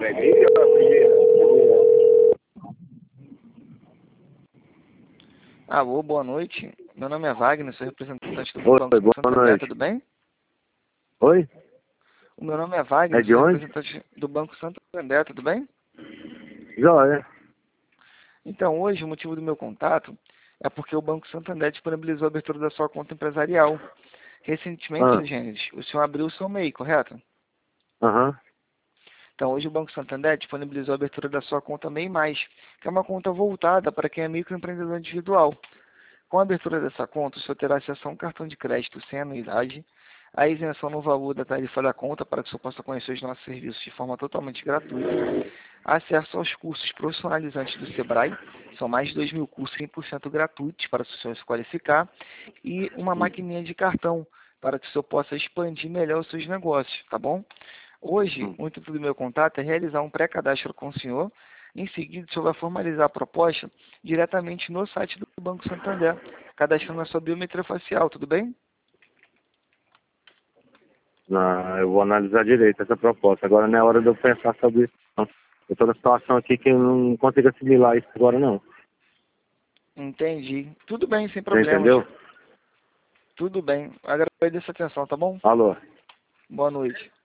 acredita ou é a primeira? Alô, boa noite. Meu nome é Wagner, sou representante do Oi, Banco boa Santander, noite. tudo bem? Oi? O meu nome é É Wagner, de sou onde? representante do Banco Santander, tudo bem? Joia. Então, hoje o motivo do meu contato é porque o Banco Santander disponibilizou a abertura da sua conta empresarial. Recentemente, Ah, Gênesis, o senhor abriu o seu MEI, correto? aham. Então, hoje o Banco Santander disponibilizou a abertura da sua conta MEI+, que é uma conta voltada para quem é microempreendedor individual. Com a abertura dessa conta, o senhor terá acesso a um cartão de crédito sem anuidade, a isenção no valor da tarifa da conta para que o senhor possa conhecer os nossos serviços de forma totalmente gratuita, acesso aos cursos profissionalizantes do Sebrae, são mais de 2.000 cursos 100% gratuitos para que o senhor se qualificar, e uma maquininha de cartão para que o senhor possa expandir melhor os seus negócios, tá bom? Hoje, o intuito do meu contato é realizar um pré-cadastro com o senhor. Em seguida, o senhor vai formalizar a proposta diretamente no site do Banco Santander, cadastrando a sua biometria facial, tudo bem? Não, eu vou analisar direito essa proposta. Agora não é hora de eu pensar sobre isso, não. Eu estou numa situação aqui que eu não consigo assimilar isso agora, não. Entendi. Tudo bem, sem Você problemas. entendeu? Tudo bem. Agradeço a atenção, tá bom? Alô? Boa noite.